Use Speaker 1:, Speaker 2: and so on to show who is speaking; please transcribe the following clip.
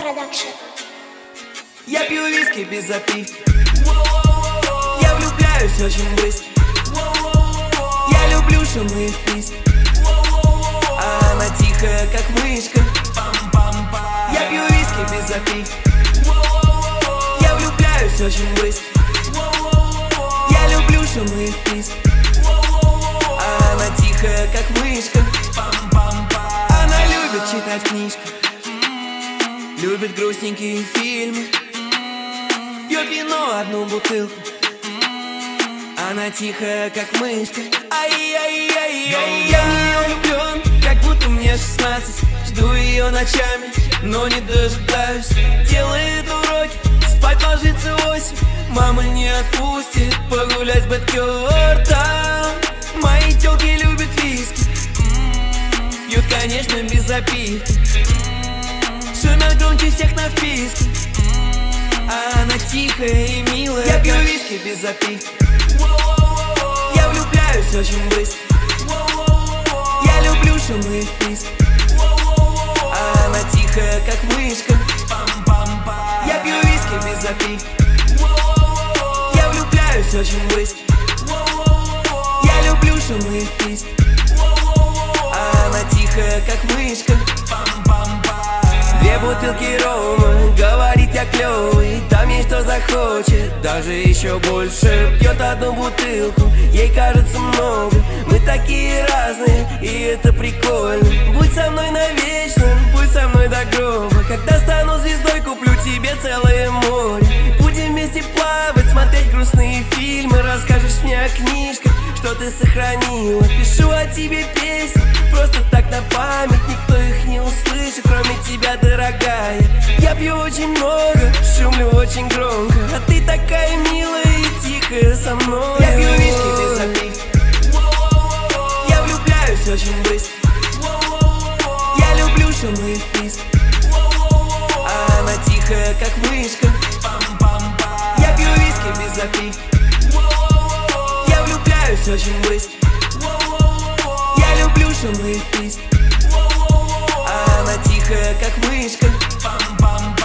Speaker 1: Production.
Speaker 2: Я пью виски без запивки. Я влюбляюсь очень быстро. Я люблю шумные вписки, а она тихая, как мышка. Я пью виски без запивки. Я влюбляюсь очень быстро. Я люблю шумные вписки, а она тихая, как мышка. Она любит читать книжки, любит грустненькие фильмы, пьет вино одну бутылку. Она тихая, как мышка. Ай-яй-яй-яй. Я в нее влюблен, как будто мне 16. Жду ее ночами, но не дожидаюсь. Делает уроки, спать ложится 8. Мама не отпустит погулять с бэдкёртом. Мои тёлки любят виски, пьют, конечно, без запивки, шумят громче всех на вписке, а она тихая и милая. Я пью виски без запивки. Я влюбляюсь очень быстро. Я люблю шумные вписки, а она тихая, как мышка. Я пью виски без запивки. Я влюбляюсь очень быстро. Я люблю шумные вписки, а она тихая, как мышка. Две бутылки рома, говорит, я клёвый, там ей что захочет, даже еще больше. Пьет одну бутылку, ей кажется много. Мы такие разные, и это прикольно. Будь со мной навечно, будь со мной до гроба. Когда стану звездой, куплю тебе целое море. Будем вместе плавать, смотреть грустные фильмы. Расскажешь мне о книжках, что ты сохранила. Пишу о тебе песни, просто так на память. Никто их не услышит, кроме тебя, дорогая. Я пью очень много, шумлю очень громко, а ты такая милая и тихая со мной. Я пью виски без запивки. Я влюбляюсь очень быстро. Я люблю шумные вписки, а она тихая, как мышка. Я пью виски без запивки. Я влюбляюсь очень быстро. Я люблю шумные вписки, а она тихая, как мышка.